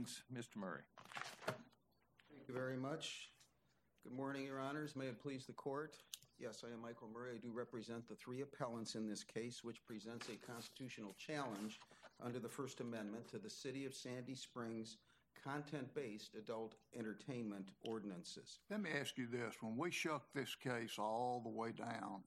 Springs, Mr. Murray. Thank you very much. Good morning, Your Honors. May it please the Court. Yes, I am Michael Murray. I do represent the three appellants in this case, which presents a constitutional challenge under the First Amendment to the City of Sandy Springs content-based adult entertainment ordinances. Let me ask you this. When we shook this case all the way down,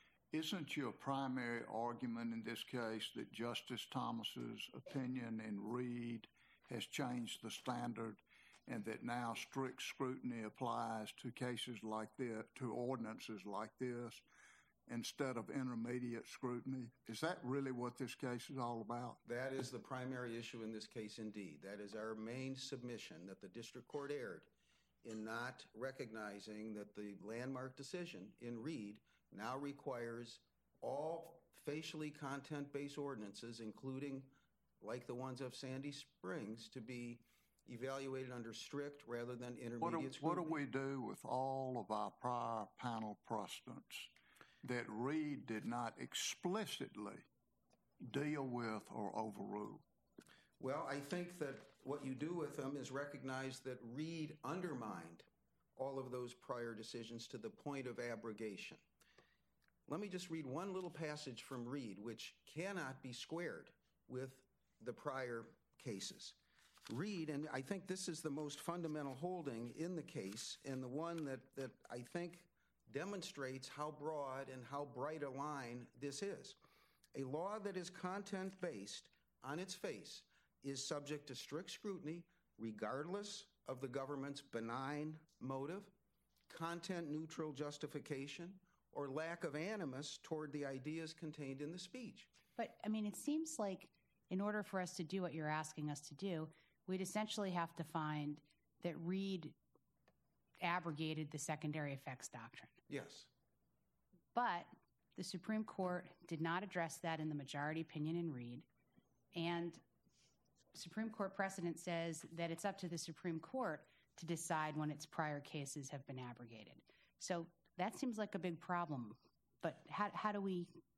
isn't your primary argument in this case that Justice Thomas's opinion in Reed has changed the standard and that now strict scrutiny applies to cases like this, to ordinances like this, instead of intermediate scrutiny? Is that really what this case is all about? That is the primary issue in this case, indeed. That is our main submission, that the district court erred in not recognizing that the landmark decision in Reed now requires all facially content-based ordinances, including like the ones of Sandy Springs, to be evaluated under strict rather than intermediate scrutiny. What do we do with all of our prior panel precedents that Reed did not explicitly deal with or overrule? Well, I think that what you do with them is recognize that Reed undermined all of those prior decisions to the point of abrogation. Let me just read one little passage from Reed, which cannot be squared with the prior cases. Reed, and I think this is the most fundamental holding in the case, and the one that I think demonstrates how broad and how bright a line this is. A law that is content-based on its face is subject to strict scrutiny regardless of the government's benign motive, content-neutral justification, or lack of animus toward the ideas contained in the speech. But, I mean, it seems like in order for us to do what you're asking us to do, we'd essentially have to find that Reed abrogated the secondary effects doctrine. Yes. But the Supreme Court did not address that in the majority opinion in Reed, and Supreme Court precedent says that it's up to the Supreme Court to decide when its prior cases have been abrogated. So that seems like a big problem. But how do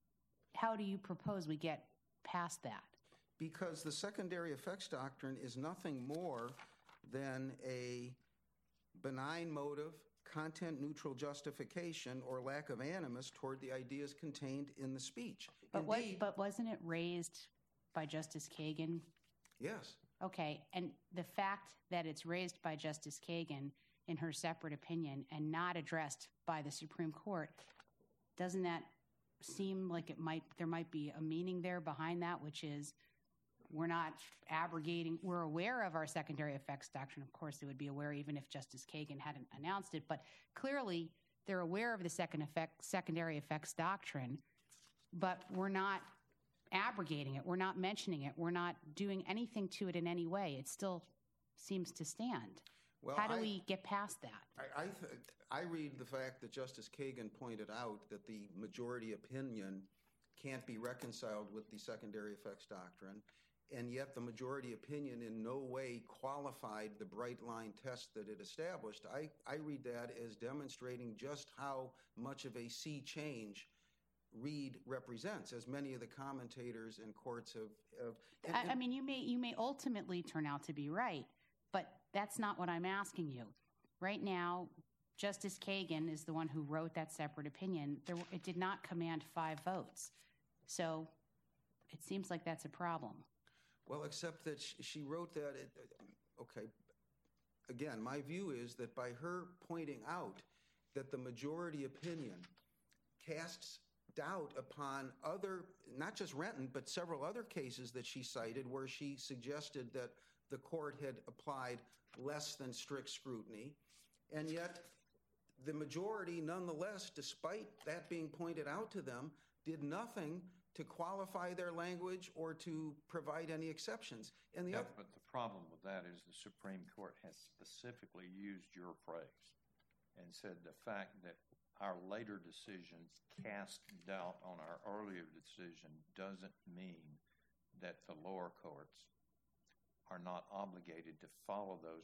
you propose we get past that? Because the secondary effects doctrine is nothing more than a benign motive, content-neutral justification, or lack of animus toward the ideas contained in the speech. But wasn't it raised by Justice Kagan? Yes. Okay, and the fact that it's raised by Justice Kagan in her separate opinion and not addressed by the Supreme Court, doesn't that seem like there might be a meaning there behind that, which is we're not abrogating, we're aware of our secondary effects doctrine. Of course, they would be aware even if Justice Kagan hadn't announced it, but clearly they're aware of the secondary effects doctrine, but we're not abrogating it, we're not mentioning it, we're not doing anything to it in any way. It still seems to stand. Well, how do we get past that? I read the fact that Justice Kagan pointed out that the majority opinion can't be reconciled with the secondary effects doctrine, and yet the majority opinion in no way qualified the bright line test that it established. I read that as demonstrating just how much of a sea change Reed represents, as many of the commentators and courts have. I mean, you may ultimately turn out to be right, but that's not what I'm asking you. Right now, Justice Kagan is the one who wrote that separate opinion. It did not command 5 votes. So it seems like that's a problem. Well, except that she wrote that, okay. Again, my view is that by her pointing out that the majority opinion casts doubt upon other, not just Renton, but several other cases that she cited where she suggested that the court had applied less than strict scrutiny, and yet the majority, nonetheless, despite that being pointed out to them, did nothing to qualify their language or to provide any exceptions. But the problem with that is the Supreme Court has specifically used your phrase and said the fact that our later decisions cast doubt on our earlier decision doesn't mean that the lower courts are not obligated to follow those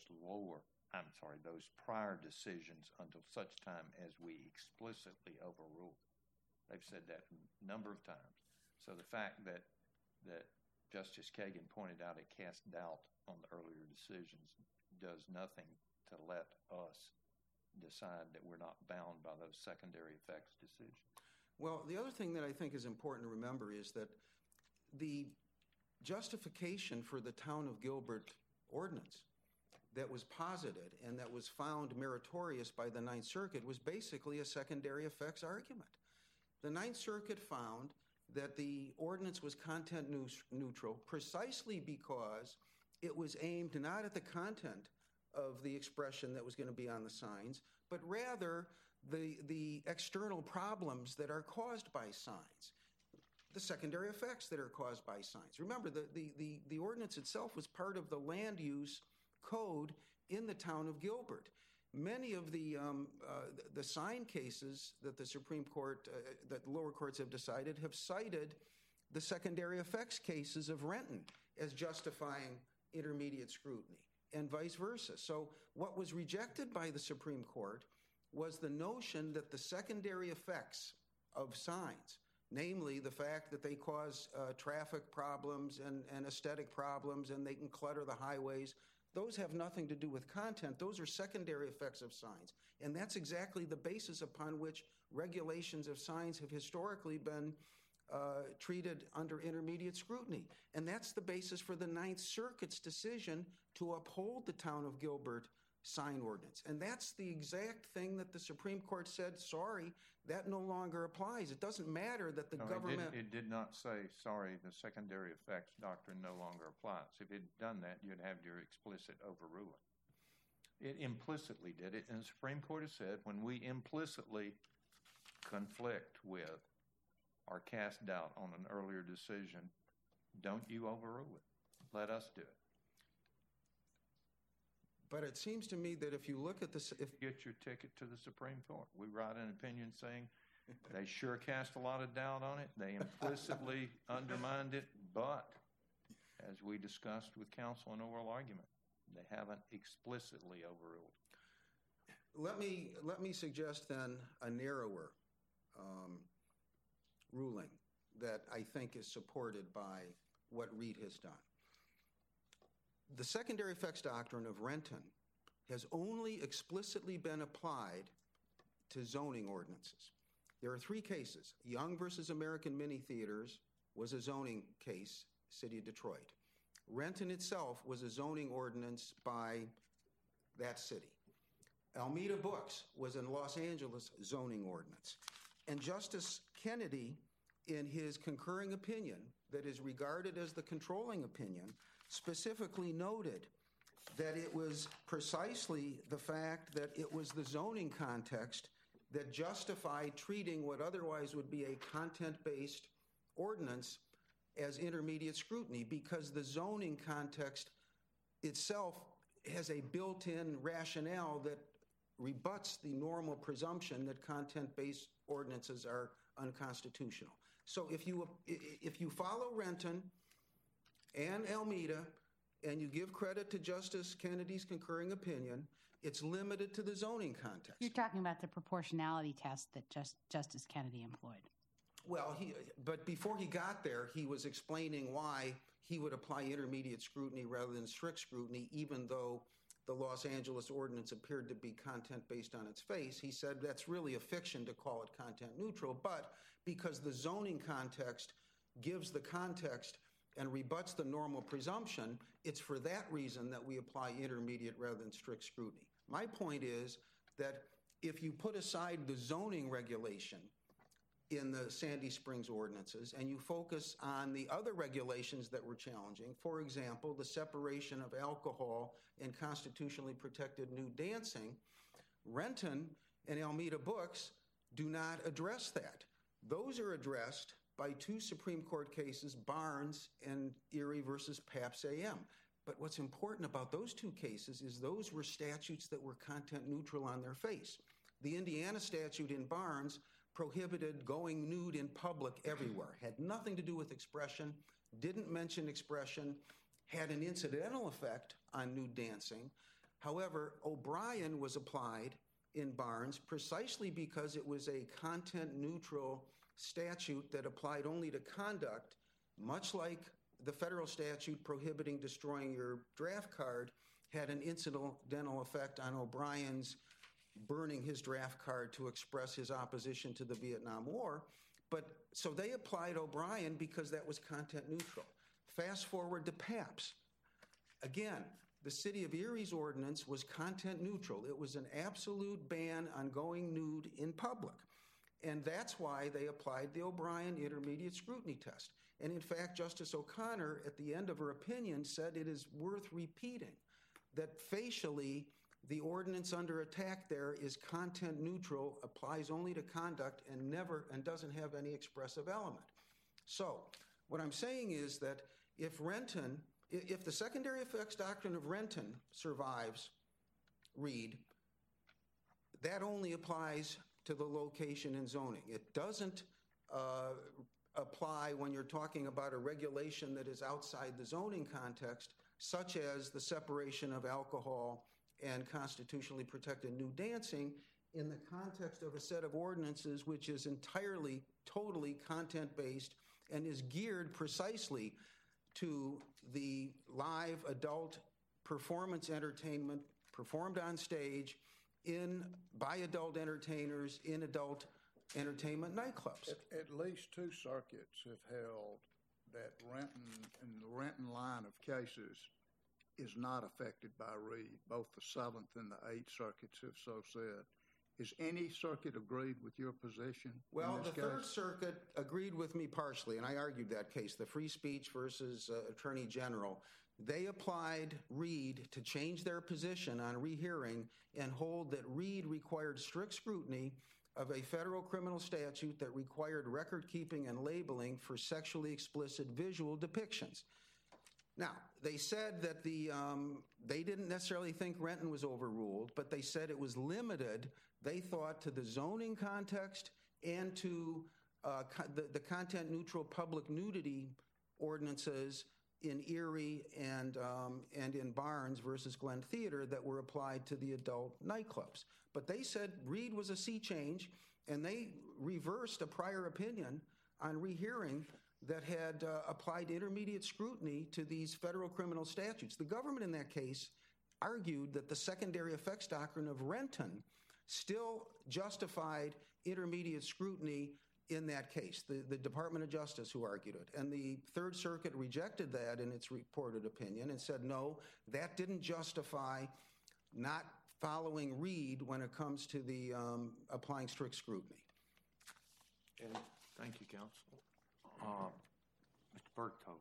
prior decisions until such time as we explicitly overrule. They've said that a number of times. So the fact that Justice Kagan pointed out, it casts doubt on the earlier decisions, does nothing to let us decide that we're not bound by those secondary effects decisions. Well, the other thing that I think is important to remember is that the justification for the Town of Gilbert ordinance that was posited and that was found meritorious by the Ninth Circuit was basically a secondary effects argument. The Ninth Circuit found that the ordinance was content neutral precisely because it was aimed not at the content of the expression that was going to be on the signs, but rather the external problems that are caused by signs, the secondary effects that are caused by signs. Remember, the ordinance itself was part of the land use code in the Town of Gilbert. Many of the sign cases that the Supreme Court, that the lower courts have decided, have cited the secondary effects cases of Renton as justifying intermediate scrutiny, and vice versa. So what was rejected by the Supreme Court was the notion that the secondary effects of signs, namely the fact that they cause traffic problems and aesthetic problems, and they can clutter the highways, those have nothing to do with content. Those are secondary effects of signs. And that's exactly the basis upon which regulations of signs have historically been treated under intermediate scrutiny. And that's the basis for the Ninth Circuit's decision to uphold the Town of Gilbert sign ordinance. And that's the exact thing that the Supreme Court said, sorry, that no longer applies. It doesn't matter that the government... It did not say, sorry, the secondary effects doctrine no longer applies. If it had done that, you'd have your explicit overruling. It implicitly did it, and the Supreme Court has said when we implicitly conflict with or cast doubt on an earlier decision, don't you overrule it. Let us do it. But it seems to me that if you look at this... Get your ticket to the Supreme Court. We write an opinion saying they sure cast a lot of doubt on it. They implicitly undermined it, but as we discussed with counsel in oral argument, they haven't explicitly overruled. Let me suggest then a narrower ruling that I think is supported by what Reed has done. The secondary effects doctrine of Renton has only explicitly been applied to zoning ordinances. There are three cases. Young versus American Mini Theaters was a zoning case, City of Detroit. Renton itself was a zoning ordinance by that city. Almeida Books was a Los Angeles zoning ordinance. And Justice Kennedy, in his concurring opinion that is regarded as the controlling opinion, specifically noted that it was precisely the fact that it was the zoning context that justified treating what otherwise would be a content-based ordinance as intermediate scrutiny, because the zoning context itself has a built-in rationale that rebuts the normal presumption that content-based ordinances are unconstitutional. So if you follow Renton and Almeida, and you give credit to Justice Kennedy's concurring opinion, it's limited to the zoning context. You're talking about the proportionality test that Justice Kennedy employed. Well, but before he got there, he was explaining why he would apply intermediate scrutiny rather than strict scrutiny, even though the Los Angeles ordinance appeared to be content-based on its face. He said that's really a fiction to call it content neutral, but because the zoning context gives the context and rebuts the normal presumption, it's for that reason that we apply intermediate rather than strict scrutiny. My point is that if you put aside the zoning regulation in the Sandy Springs ordinances and you focus on the other regulations that were challenging, for example, the separation of alcohol and constitutionally protected nude dancing, Renton and Almeida Books do not address that. Those are addressed by two Supreme Court cases, Barnes and Erie versus Pabst AM. But what's important about those two cases is those were statutes that were content neutral on their face. The Indiana statute in Barnes prohibited going nude in public everywhere, had nothing to do with expression, didn't mention expression, had an incidental effect on nude dancing. However, O'Brien was applied in Barnes precisely because it was a content neutral statute that applied only to conduct, much like the federal statute prohibiting destroying your draft card had an incidental effect on O'Brien's burning his draft card to express his opposition to the Vietnam War. But so they applied O'Brien because that was content neutral. Fast forward to PAPS. Again, the city of Erie's ordinance was content neutral. It was an absolute ban on going nude in public. And that's why they applied the O'Brien intermediate scrutiny test. And in fact, Justice O'Connor, at the end of her opinion, said it is worth repeating that facially, the ordinance under attack there is content neutral, applies only to conduct, and doesn't have any expressive element. So what I'm saying is that if the secondary effects doctrine of Renton survives Reed, that only applies to the location and zoning. It doesn't apply when you're talking about a regulation that is outside the zoning context, such as the separation of alcohol and constitutionally protected nude dancing in the context of a set of ordinances which is entirely, totally content-based and is geared precisely to the live adult performance entertainment performed on stage by adult entertainers in adult entertainment nightclubs. At least two circuits have held that Renton, in the Renton line of cases, is not affected by Reed. Both the Seventh and the Eighth Circuits have so said. Is any circuit agreed with your position? Well, the Third Circuit agreed with me partially, and I argued that case, the Free Speech versus Attorney General. They applied Reed to change their position on rehearing and hold that Reed required strict scrutiny of a federal criminal statute that required record keeping and labeling for sexually explicit visual depictions. Now, they said that they didn't necessarily think Renton was overruled, but they said it was limited, they thought, to the zoning context and to the content-neutral public nudity ordinances in Erie and in Barnes versus Glen Theater that were applied to the adult nightclubs. But they said Reed was a sea change, and they reversed a prior opinion on rehearing that had applied intermediate scrutiny to these federal criminal statutes. The government in that case argued that the secondary effects doctrine of Renton still justified intermediate scrutiny in that case, the Department of Justice who argued it. And the Third Circuit rejected that in its reported opinion and said, no, that didn't justify not following Reed when it comes to the applying strict scrutiny. And thank you, counsel. Mr. Bergtove.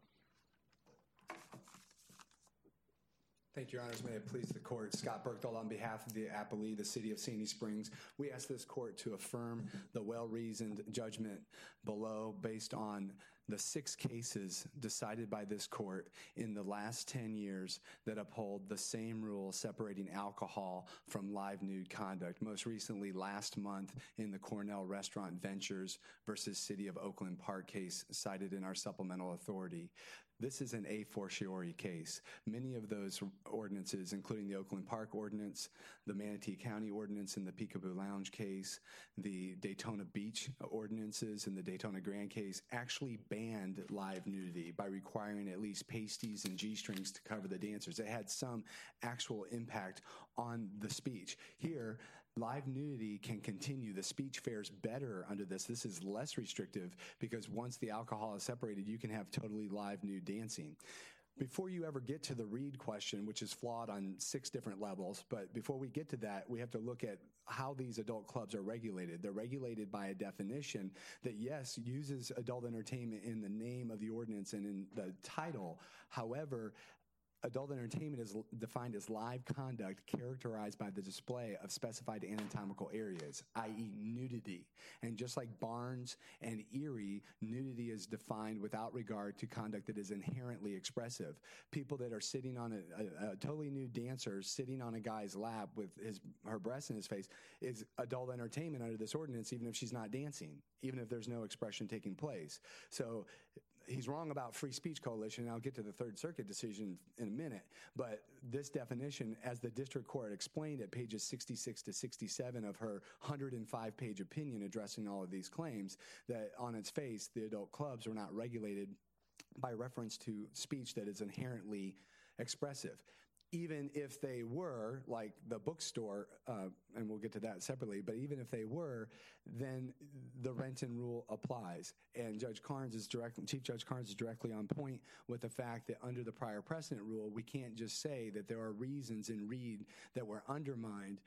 Thank you, Your Honors. May it please the Court. Scott Bergthold on behalf of the appellee, the City of Sandy Springs. We ask this Court to affirm the well-reasoned judgment below based on the 6 cases decided by this Court in the last 10 years that uphold the same rule separating alcohol from live nude conduct. Most recently, last month, in the Cornell Restaurant Ventures versus City of Oakland Park case cited in our supplemental authority. This is an a fortiori case. Many of those ordinances, including the Oakland Park Ordinance, the Manatee County Ordinance in the Peekaboo Lounge case, the Daytona Beach ordinances in the Daytona Grand case, actually banned live nudity by requiring at least pasties and G-strings to cover the dancers. It had some actual impact on the speech. Here, live nudity can continue. The speech fares better under this. This is less restrictive because once the alcohol is separated, you can have totally live nude dancing. Before you ever get to the Reed question, which is flawed on 6 different levels, but before we get to that, we have to look at how these adult clubs are regulated. They're regulated by a definition that, yes, uses adult entertainment in the name of the ordinance and in the title. However, adult entertainment is defined as live conduct characterized by the display of specified anatomical areas, i.e. nudity. And just like Barnes and Erie, nudity is defined without regard to conduct that is inherently expressive. People that are sitting on a totally nude dancer sitting on a guy's lap with her breasts in his face is adult entertainment under this ordinance, even if she's not dancing, even if there's no expression taking place. So he's wrong about Free Speech Coalition, and I'll get to the Third Circuit decision in a minute. But this definition, as the district court explained at pages 66 to 67 of her 105-page opinion addressing all of these claims, that on its face, the adult clubs were not regulated by reference to speech that is inherently expressive. Even if they were, like the bookstore, and we'll get to that separately, but even if they were, then the Renton rule applies. And Chief Judge Carnes is directly on point with the fact that under the prior precedent rule, we can't just say that there are reasons in Reed that were undermined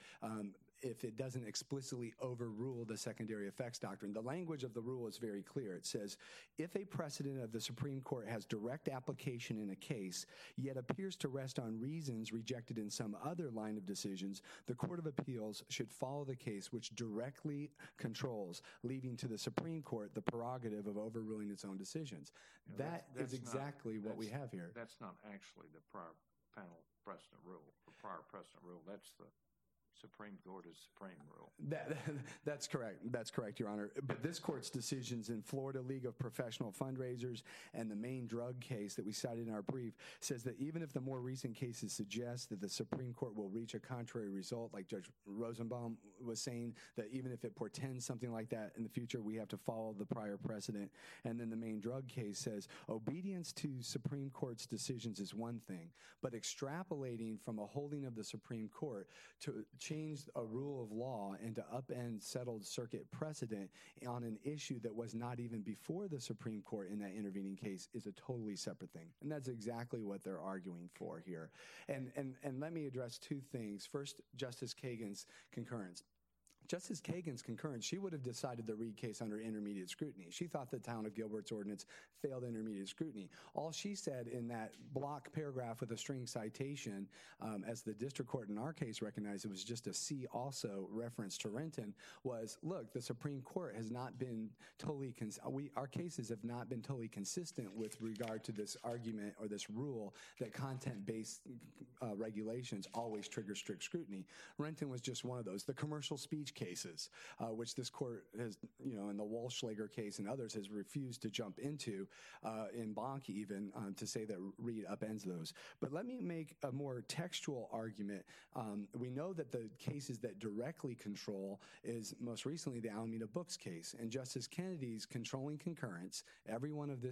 if it doesn't explicitly overrule the secondary effects doctrine. The language of the rule is very clear. It says, if a precedent of the Supreme Court has direct application in a case, yet appears to rest on reasons rejected in some other line of decisions, the Court of Appeals should follow the case which directly controls, leaving to the Supreme Court the prerogative of overruling its own decisions. That is exactly what we have here. That's not actually the prior panel precedent rule. The prior precedent rule, that's the Supreme Court is supreme rule. That's correct. That's correct, Your Honor. But this court's decisions in Florida League of Professional Fundraisers and the main drug case that we cited in our brief says that even if the more recent cases suggest that the Supreme Court will reach a contrary result, like Judge Rosenbaum was saying, that even if it portends something like that in the future, we have to follow the prior precedent. And then the main drug case says obedience to Supreme Court's decisions is one thing, but extrapolating from a holding of the Supreme Court to change a rule of law and to upend settled circuit precedent on an issue that was not even before the Supreme Court in that intervening case is a totally separate thing. And that's exactly what they're arguing for here. And let me address two things. First, Justice Kagan's concurrence. Justice Kagan's concurrence, she would have decided the Reed case under intermediate scrutiny. She thought the town of Gilbert's ordinance failed intermediate scrutiny. All she said in that block paragraph with a string citation, as the district court in our case recognized it was just a C also reference to Renton, was, look, the Supreme Court has not been totally, our cases have not been totally consistent with regard to this argument or this rule that content-based regulations always trigger strict scrutiny. Renton was just one of those. The commercial speech cases, which this court has, in the Walschlager case and others, has refused to jump into, in Bonk even, to say that Reed upends those. But let me make a more textual argument. We know that the cases that directly control is most recently the Alameda Books case, and Justice Kennedy's controlling concurrence. Every one of this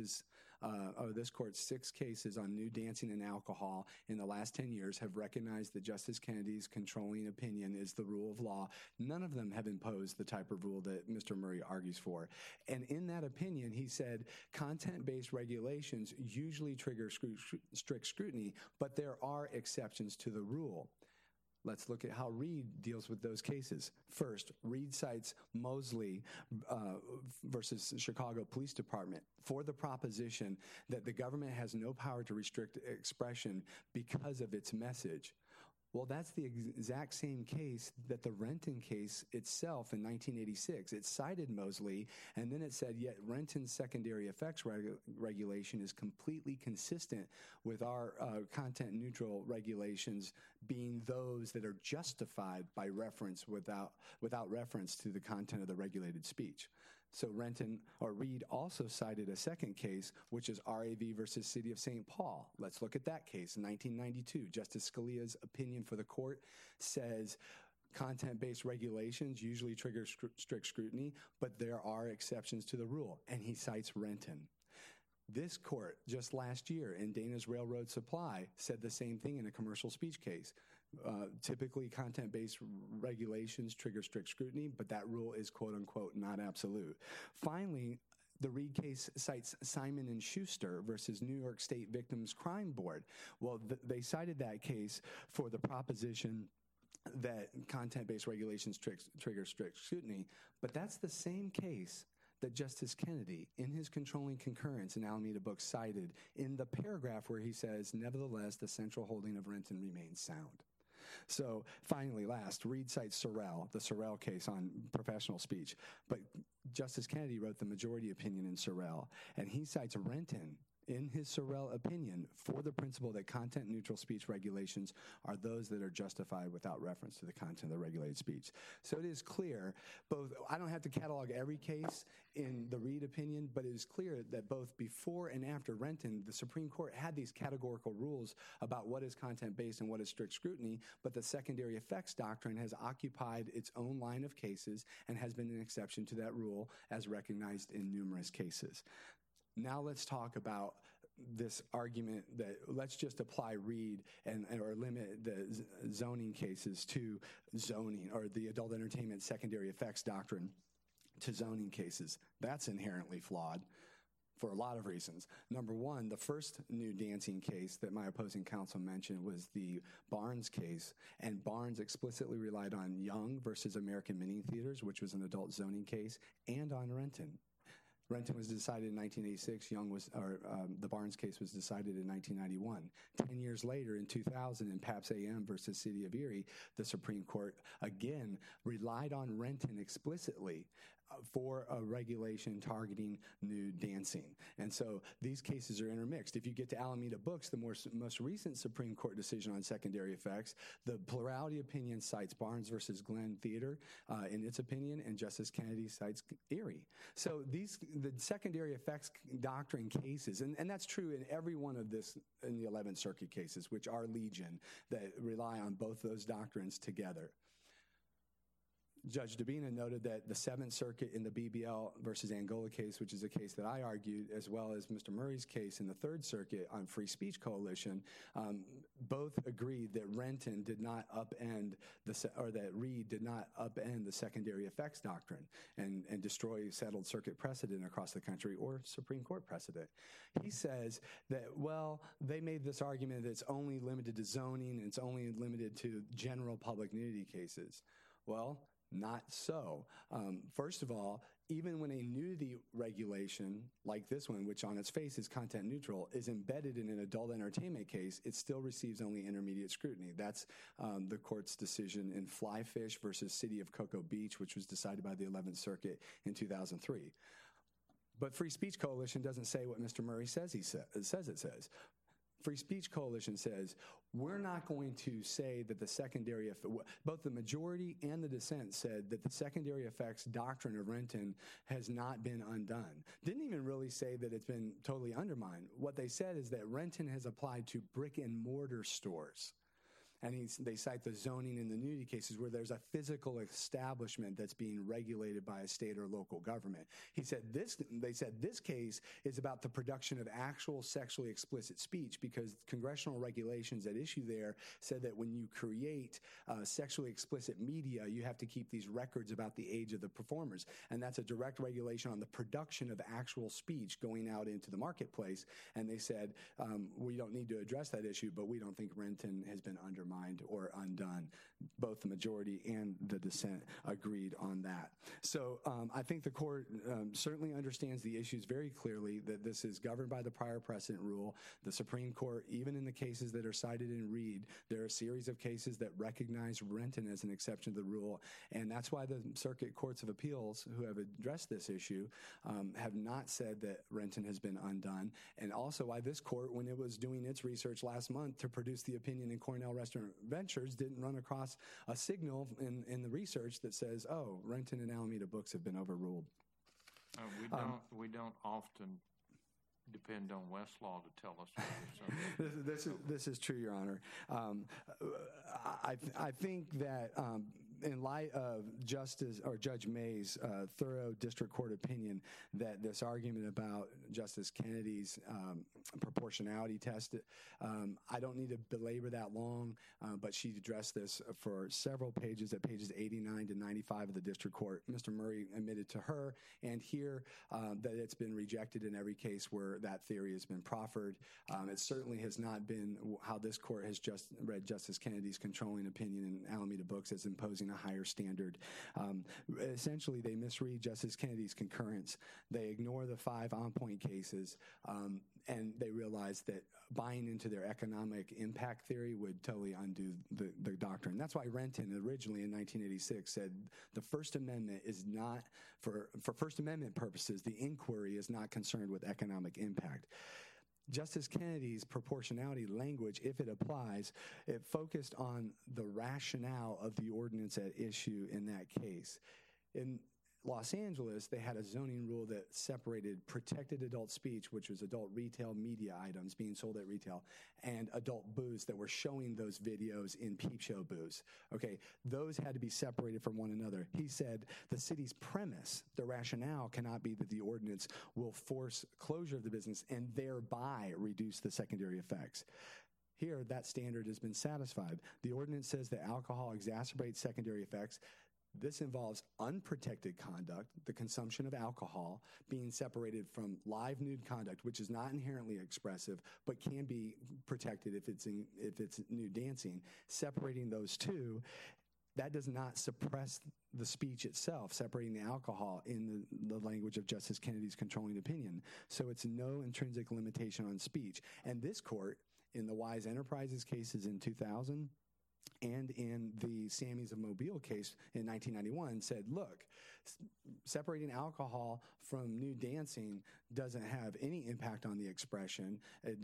court's 6 cases on nude dancing and alcohol in the last 10 years have recognized that Justice Kennedy's controlling opinion is the rule of law. None of them have imposed the type of rule that Mr. Murray argues for. And in that opinion, he said content-based regulations usually trigger strict scrutiny, but there are exceptions to the rule. Let's look at how Reed deals with those cases. First, Reed cites Mosley versus Chicago Police Department for the proposition that the government has no power to restrict expression because of its message. Well, that's the exact same case that the Renton case itself in 1986. It cited Mosley, and then it said, yet Renton's secondary effects regulation is completely consistent with our content-neutral regulations being those that are justified by reference without reference to the content of the regulated speech. So Reed also cited a second case, which is RAV versus City of St. Paul. Let's look at that case. In 1992, Justice Scalia's opinion for the court says content-based regulations usually trigger strict scrutiny, but there are exceptions to the rule, and he cites Renton. This court, just last year in Dana's Railroad Supply, said the same thing in a commercial speech case. Typically, content-based regulations trigger strict scrutiny, but that rule is quote-unquote not absolute. Finally, the Reed case cites Simon & Schuster versus New York State Victims Crime Board. Well, they cited that case for the proposition that content-based regulations trigger strict scrutiny, but that's the same case that Justice Kennedy, in his controlling concurrence in Alameda Books, cited in the paragraph where he says, nevertheless, the central holding of Renton remains sound. So finally, last, Reed cites Sorrell, the Sorrell case on professional speech. But Justice Kennedy wrote the majority opinion in Sorrell, and he cites Renton in his Sorrell opinion for the principle that content-neutral speech regulations are those that are justified without reference to the content of the regulated speech. So it is clear, I don't have to catalog every case in the Reed opinion, but it is clear that both before and after Renton, the Supreme Court had these categorical rules about what is content-based and what is strict scrutiny, but the secondary effects doctrine has occupied its own line of cases and has been an exception to that rule as recognized in numerous cases. Now let's talk about this argument that let's just apply Reed or limit the zoning cases to zoning, or the adult entertainment secondary effects doctrine to zoning cases. That's inherently flawed for a lot of reasons. Number one, the first new dancing case that my opposing counsel mentioned was the Barnes case, and Barnes explicitly relied on Young versus American Mini Theaters, which was an adult zoning case, and on Renton. Renton was decided in 1986. The Barnes case was decided in 1991. 10 years later, in 2000, in Paps AM versus City of Erie, the Supreme Court again relied on Renton explicitly for a regulation targeting nude dancing. And so these cases are intermixed. If you get to Alameda Books, the most recent Supreme Court decision on secondary effects, the plurality opinion cites Barnes versus Glenn Theater in its opinion, and Justice Kennedy cites Erie. So the secondary effects doctrine cases, and that's true in every one of this in the 11th Circuit cases, which are legion, that rely on both those doctrines together. Judge Dabena noted that the Seventh Circuit in the BBL versus Angola case, which is a case that I argued, as well as Mr. Murray's case in the Third Circuit on Free Speech Coalition, both agreed that Renton did not upend that Reed did not upend the secondary effects doctrine and destroy settled circuit precedent across the country or Supreme Court precedent. He says that, well, they made this argument that it's only limited to zoning and it's only limited to general public nudity cases. Well, not so. First of all, even when a nudity regulation like this one, which on its face is content neutral, is embedded in an adult entertainment case, it still receives only intermediate scrutiny. That's the court's decision in Flyfish versus City of Cocoa Beach, which was decided by the 11th Circuit in 2003. But Free Speech Coalition doesn't say what Mr. Murray says it says. Free Speech Coalition says, we're not going to say that the secondary, both the majority and the dissent said that the secondary effects doctrine of Renton has not been undone. Didn't even really say that it's been totally undermined. What they said is that Renton has applied to brick and mortar stores. And they cite the zoning in the nudity cases where there's a physical establishment that's being regulated by a state or local government. They said this case is about the production of actual sexually explicit speech because congressional regulations at issue there said that when you create sexually explicit media, you have to keep these records about the age of the performers. And that's a direct regulation on the production of actual speech going out into the marketplace. And they said, we don't need to address that issue, but we don't think Renton has been undermined or undone. Both the majority and the dissent agreed on that. So I think the court certainly understands the issues very clearly, that this is governed by the prior precedent rule. The Supreme Court, even in the cases that are cited in Reed, there are a series of cases that recognize Renton as an exception to the rule. And that's why the circuit courts of appeals who have addressed this issue have not said that Renton has been undone. And also why this court, when it was doing its research last month to produce the opinion in Cornell Restaurant Ventures, didn't run across a signal in the research that says, oh, Renton and Alameda Books have been overruled. We don't often depend on Westlaw to tell us whether something. This is true, Your Honor. I think that in light of Judge May's thorough district court opinion, that this argument about Justice Kennedy's proportionality test, I don't need to belabor that long, but she addressed this for several pages at pages 89 to 95 of the district court. Mr. Murray admitted to her and here that it's been rejected in every case where that theory has been proffered. It certainly has not been how this court has just read Justice Kennedy's controlling opinion in Alameda Books as imposing a higher standard. Essentially, they misread Justice Kennedy's concurrence. They ignore the 5 on-point cases, and they realize that buying into their economic impact theory would totally undo the doctrine. That's why Renton originally in 1986 said the First Amendment is not, for First Amendment purposes, the inquiry is not concerned with economic impact. Justice Kennedy's proportionality language, if it applies, it focused on the rationale of the ordinance at issue in that case. And Los Angeles, they had a zoning rule that separated protected adult speech, which was adult retail media items being sold at retail, and adult booths that were showing those videos in peep show booths. Okay, those had to be separated from one another. He said the city's premise, the rationale cannot be that the ordinance will force closure of the business and thereby reduce the secondary effects. Here, that standard has been satisfied. The ordinance says that alcohol exacerbates secondary effects. This involves unprotected conduct, the consumption of alcohol, being separated from live nude conduct, which is not inherently expressive, but can be protected if it's nude dancing. Separating those two, that does not suppress the speech itself, separating the alcohol in the language of Justice Kennedy's controlling opinion. So it's no intrinsic limitation on speech. And this court, in the Wise Enterprises cases in 2000 and in the Sammys of Mobile case in 1991, said, look, separating alcohol from nude dancing doesn't have any impact on the expression.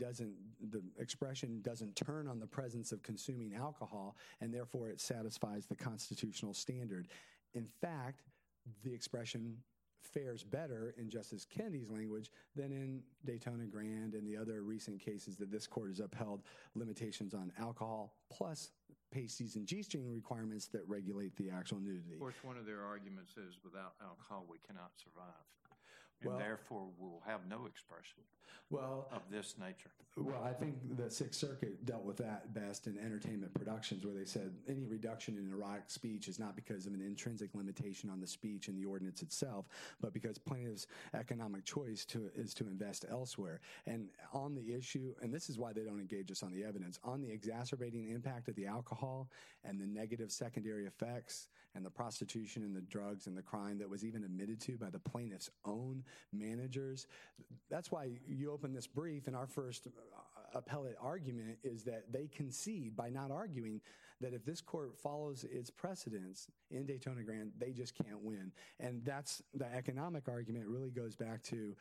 The expression doesn't turn on the presence of consuming alcohol, and therefore it satisfies the constitutional standard. In fact, the expression fares better in Justice Kennedy's language than in Daytona Grand and the other recent cases that this court has upheld limitations on alcohol plus pasties and G-string requirements that regulate the actual nudity. Of course, one of their arguments is without alcohol we cannot survive, and therefore we'll have no expression of this nature. Well, I think the Sixth Circuit dealt with that best in Entertainment Productions, where they said any reduction in erotic speech is not because of an intrinsic limitation on the speech in the ordinance itself, but because plaintiff's economic choice is to invest elsewhere. And on the issue, and this is why they don't engage us on the evidence, on the exacerbating impact of the alcohol and the negative secondary effects and the prostitution and the drugs and the crime that was even admitted to by the plaintiff's own managers. That's why you open this brief, and our first appellate argument is that they concede by not arguing that if this court follows its precedents in Daytona Grand, they just can't win. And that's the economic argument really goes back to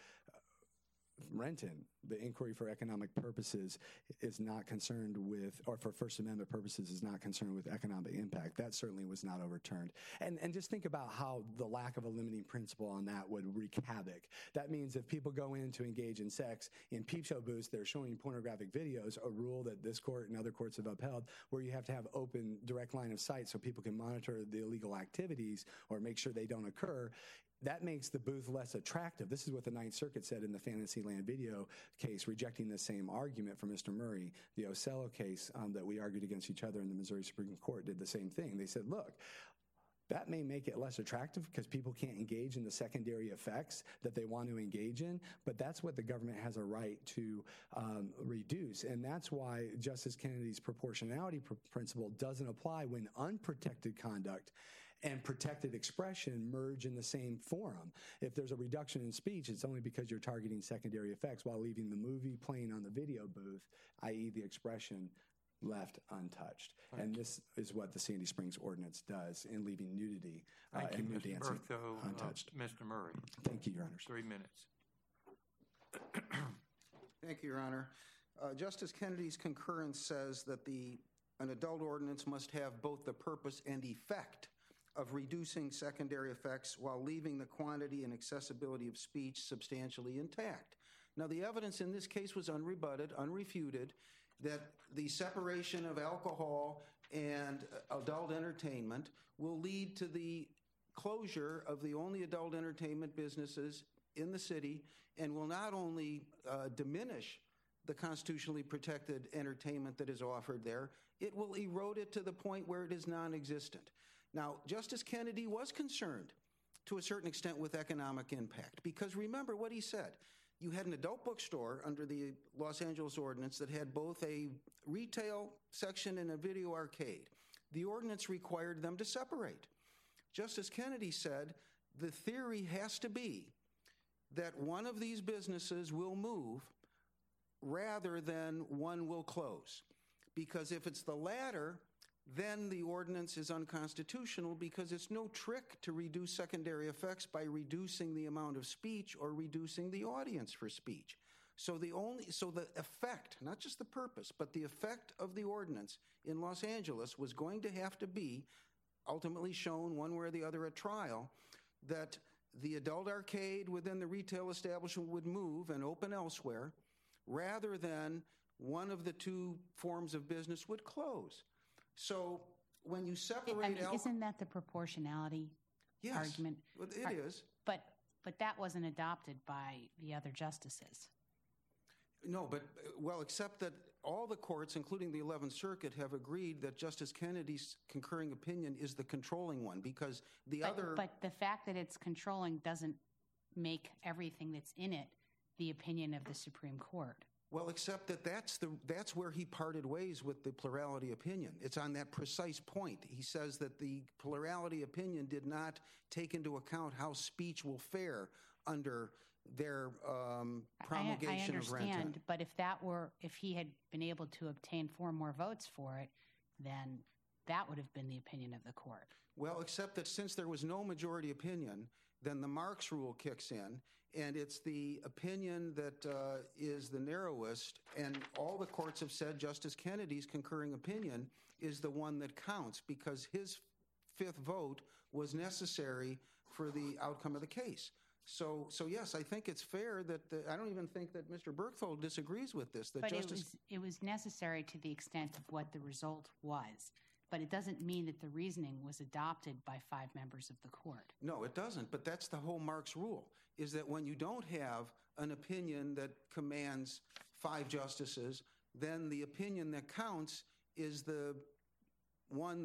Renton. The inquiry for economic purposes is not concerned with, or for First Amendment purposes is not concerned with economic impact. That certainly was not overturned. And just think about how the lack of a limiting principle on that would wreak havoc. That means if people go in to engage in sex in peep show booths, they're showing pornographic videos, a rule that this court and other courts have upheld, where you have to have open direct line of sight so people can monitor the illegal activities or make sure they don't occur. That makes the booth less attractive. This is what the Ninth Circuit said in the Fantasyland video case, rejecting the same argument from Mr. Murray. The Ocello case that we argued against each other in the Missouri Supreme Court did the same thing. They said, look, that may make it less attractive because people can't engage in the secondary effects that they want to engage in, but that's what the government has a right to reduce. And that's why Justice Kennedy's proportionality principle doesn't apply when unprotected conduct and protected expression merge in the same forum. If there's a reduction in speech, it's only because you're targeting secondary effects while leaving the movie playing on the video booth, i.e. the expression, left untouched. And this is what the Sandy Springs Ordinance does in leaving nudity and nude dancing untouched. Mr. Murray. Thank you, Your Honor. 3 minutes. Thank you, Your Honor. Justice Kennedy's concurrence says that an adult ordinance must have both the purpose and effect of reducing secondary effects while leaving the quantity and accessibility of speech substantially intact. Now, the evidence in this case was unrebutted, unrefuted, that the separation of alcohol and adult entertainment will lead to the closure of the only adult entertainment businesses in the city and will not only diminish the constitutionally protected entertainment that is offered there, it will erode it to the point where it is non-existent. Now, Justice Kennedy was concerned to a certain extent with economic impact because remember what he said. You had an adult bookstore under the Los Angeles Ordinance that had both a retail section and a video arcade. The ordinance required them to separate. Justice Kennedy said the theory has to be that one of these businesses will move rather than one will close. Because if it's the latter, then the ordinance is unconstitutional because it's no trick to reduce secondary effects by reducing the amount of speech or reducing the audience for speech. So the effect, not just the purpose, but the effect of the ordinance in Los Angeles was going to have to be ultimately shown one way or the other at trial that the adult arcade within the retail establishment would move and open elsewhere, rather than one of the two forms of business would close. So when you separate isn't that the proportionality argument? Yes, it is. But that wasn't adopted by the other justices. No, but, well, except that all the courts, including the 11th Circuit, have agreed that Justice Kennedy's concurring opinion is the controlling one, because But the fact that it's controlling doesn't make everything that's in it the opinion of the Supreme Court. Well, except that that's where he parted ways with the plurality opinion. It's on that precise point. He says that the plurality opinion did not take into account how speech will fare under their promulgation of Renta. I understand, but if he had been able to obtain 4 more votes for it, then that would have been the opinion of the court. Well, except that since there was no majority opinion, then the Marx rule kicks in, and it's the opinion that is the narrowest, and all the courts have said Justice Kennedy's concurring opinion is the one that counts, because his 5th vote was necessary for the outcome of the case. So yes, I think it's fair that I don't even think that Mr. Berkthal disagrees with this. That but it was necessary to the extent of what the result was. But it doesn't mean that the reasoning was adopted by 5 members of the court. No, it doesn't. But that's the whole Marx rule, is that when you don't have an opinion that commands 5 justices, then the opinion that counts is the one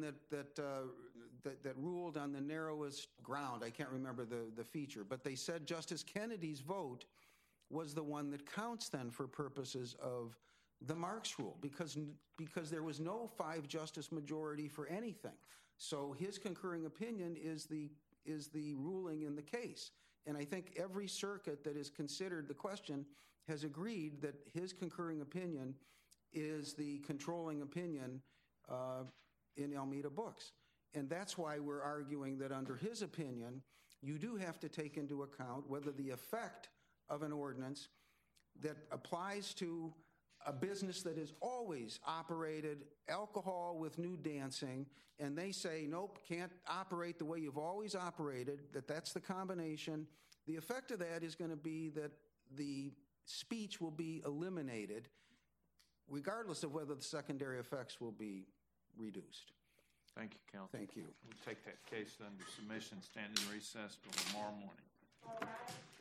that ruled on the narrowest ground. I can't remember the feature, but they said Justice Kennedy's vote was the one that counts then for purposes of the Marx rule, because there was no 5 justice majority for anything. So his concurring opinion is the ruling in the case. And I think every circuit that has considered the question has agreed that his concurring opinion is the controlling opinion in Almeida Books. And that's why we're arguing that under his opinion, you do have to take into account whether the effect of an ordinance that applies to a business that has always operated alcohol with nude dancing, and they say, nope, can't operate the way you've always operated, that's the combination. The effect of that is going to be that the speech will be eliminated, regardless of whether the secondary effects will be reduced. Thank you, counsel. Thank you. We'll take that case under submission, stand in recess till tomorrow morning.